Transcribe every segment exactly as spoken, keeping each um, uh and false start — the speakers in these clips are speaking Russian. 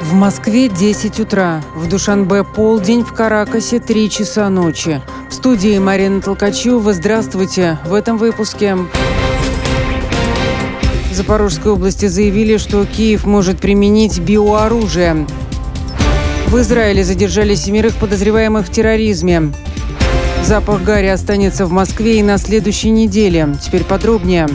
В Москве десять утра, в Душанбе полдень, в Каракасе три часа ночи. В студии Марина Толкачева. Здравствуйте. В этом выпуске. В Запорожской области заявили, что Киев может применить биооружие. В Израиле задержали семерых подозреваемых в терроризме. Запах гари останется в Москве и на следующей неделе. Теперь подробнее.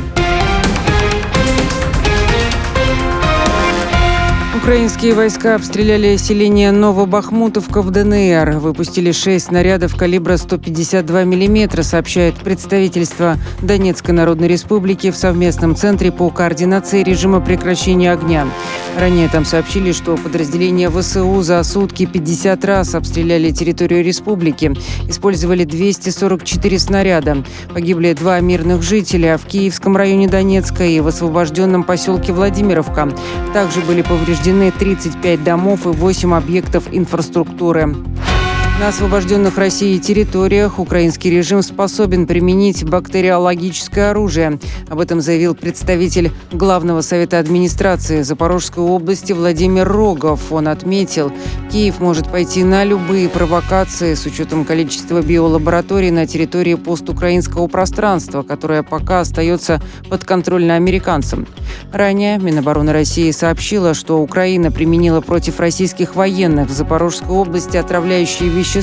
Украинские войска обстреляли селение Новобахмутовка в ДНР. Выпустили шесть снарядов калибра сто пятьдесят два миллиметра, сообщает представительство Донецкой Народной Республики в совместном центре по координации режима прекращения огня. Ранее там сообщили, что подразделения ВСУ за сутки пятьдесят раз обстреляли территорию республики. Использовали двести сорок четыре снаряда. Погибли два мирных жителя в Киевском районе Донецка и в освобожденном поселке Владимировка. Также были повреждены тридцать пять домов и восемь объектов инфраструктуры. На освобожденных Россией территориях украинский режим способен применить бактериологическое оружие. Об этом заявил представитель Главного совета администрации Запорожской области Владимир Рогов. Он отметил, Киев может пойти на любые провокации с учетом количества биолабораторий на территории постукраинского пространства, которое пока остается подконтрольно американцам. Ранее Минобороны России сообщила, что Украина применила против российских военных в Запорожской области отравляющие вещества.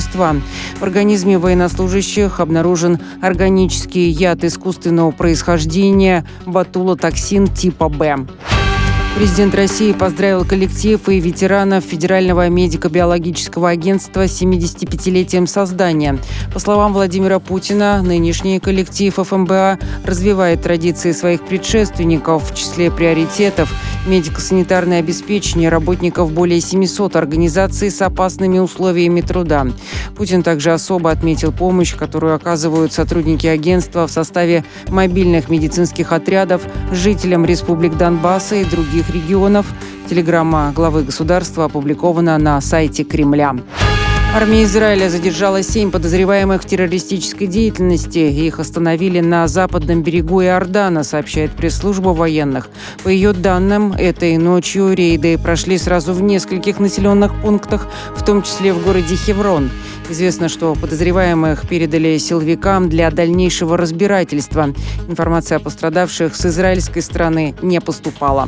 В организме военнослужащих обнаружен органический яд искусственного происхождения ботулотоксин типа Б. Президент России поздравил коллектив и ветеранов Федерального медико-биологического агентства с семидесятипятилетием создания. По словам Владимира Путина, нынешний коллектив эф эм бэ а развивает традиции своих предшественников. В числе приоритетов – медико-санитарное обеспечение работников более семисот организаций с опасными условиями труда. Путин также особо отметил помощь, которую оказывают сотрудники агентства в составе мобильных медицинских отрядов жителям республик Донбасса и других регионов. Телеграмма главы государства опубликована на сайте Кремля. Армия Израиля задержала семь подозреваемых в террористической деятельности. Их остановили на западном берегу Иордана, сообщает пресс-служба военных. По ее данным, этой ночью рейды прошли сразу в нескольких населенных пунктах, в том числе в городе Хеврон. Известно, что подозреваемых передали силовикам для дальнейшего разбирательства. Информация о пострадавших с израильской стороны не поступала.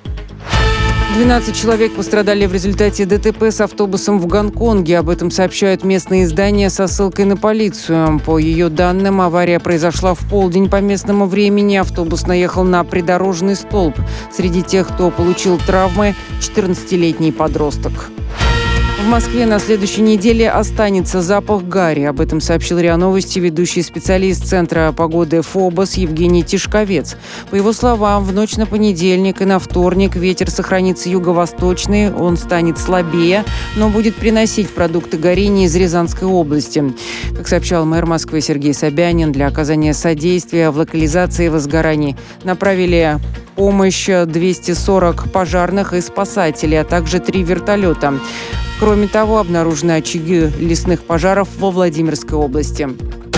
двенадцать человек пострадали в результате дэ тэ пэ с автобусом в Гонконге. Об этом сообщают местные издания со ссылкой на полицию. По ее данным, авария произошла в полдень по местному времени. Автобус наехал на придорожный столб. Среди тех, кто получил травмы, четырнадцатилетний подросток. В Москве на следующей неделе останется запах гари. Об этом сообщил РИА Новости ведущий специалист Центра погоды ФОБОС Евгений Тишковец. По его словам, в ночь на понедельник и на вторник ветер сохранится юго-восточный, он станет слабее, но будет приносить продукты горения из Рязанской области. Как сообщал мэр Москвы Сергей Собянин, для оказания содействия в локализации возгораний направили помощь двести сорок пожарных и спасателей, а также три вертолета. Кроме того, обнаружены очаги лесных пожаров во Владимирской области.